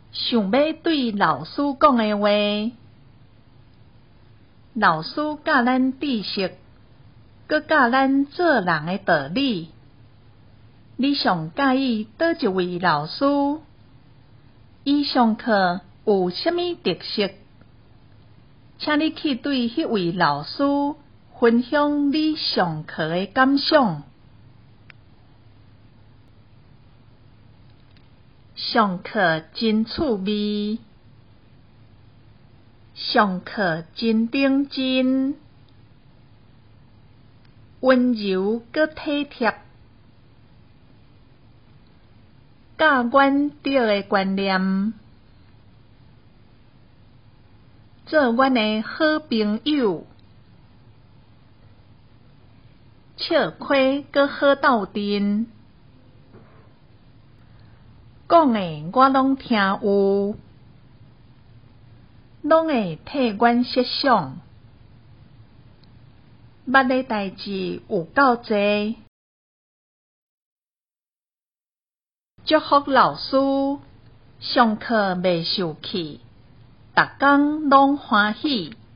想要对老师讲的话，老师教咱知识，佮教咱做人的道理。你上介意倒一位老师？伊上课有啥物特色？请你去对迄位老师分享你上课的感想。上课真趣味，上课真认真，温柔佮体贴，教阮对的观念，做阮的好朋友，笑亏佮好斗阵。讲的我拢听有，拢会替阮设想。捌的代志有够济，祝福老师上课袂受气，逐工拢欢喜。